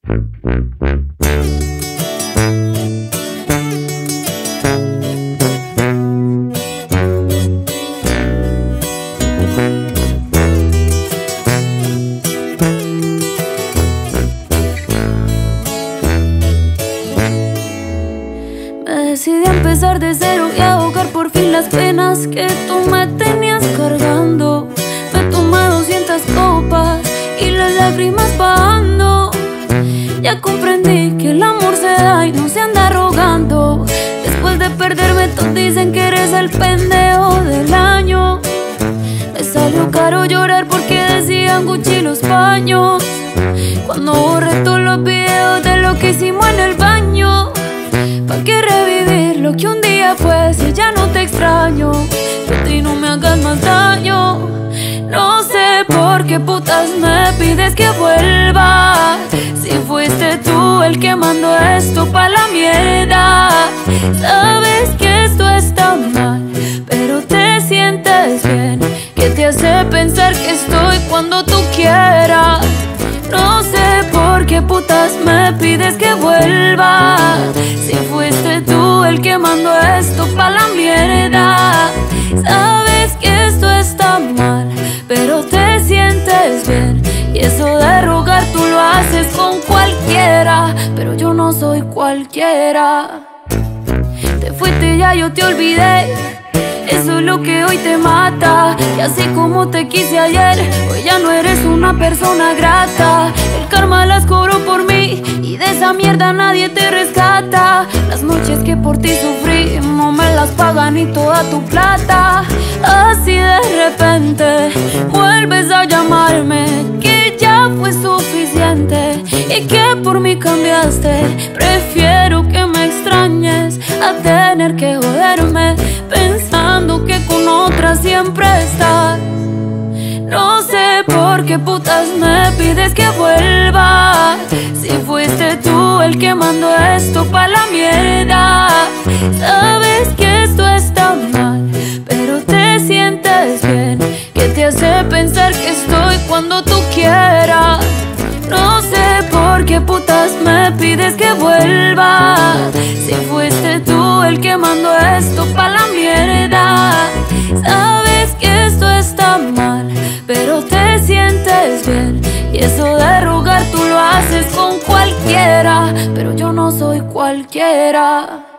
Decidí empezar de cero y ahogar por fin las penas que tú me tenías cargando. Me tomé 200 copas y las lágrimas bajando. Ya comprendí que el amor se da y no se anda rogando. Después de perderme todos dicen que eres el pendejo del año. Me salió caro llorar porque decían Gucci los paños. Cuando borré todos los videos de lo que hicimos en el baño. ¿Pa' qué revivir lo que un día fue si ya no te extraño? Pero a ti no me hagas más daño. No sé por qué putas me pides que vuelva, si fuiste tú el que mandó esto pa' la mierda. Sabes que esto está mal, pero te sientes bien, que te hace pensar que estoy cuando tú quieras. No sé por qué putas me pides que vuelva, si fuiste tú el que mandó esto pa' la mierda. Sabes que esto está mal, pero te sientes bien, y eso de rogar tú lo haces con cualquiera, pero yo no soy cualquiera. Te fuiste y ya yo te olvidé, eso es lo que hoy te mata. Y así como te quise ayer, hoy ya no eres una persona grata. El karma las cobró por mí y de esa mierda nadie te rescata. Las noches que por ti sufrí no me las pagan ni toda tu plata. Así de repente vuelves a llamarme, que ya fue suficiente y que por mí cambiaste. Prefiero que me extrañes a tener que joderme pensando que con otra siempre estás. No sé por qué putas me pides que vuelva, si fuiste tú el que mandó esto pa' la mierda. Sabes que esto está mal, pero te sientes bien, que te hace pensar que estoy cuando tú quieras. No sé por qué putas me pides que vuelva, si fuiste tú el que mandó esto pa' la mierda. Sabes que esto está mal, pero te sientes bien, y eso de rogar tú lo haces con cualquiera, pero yo no soy cualquiera.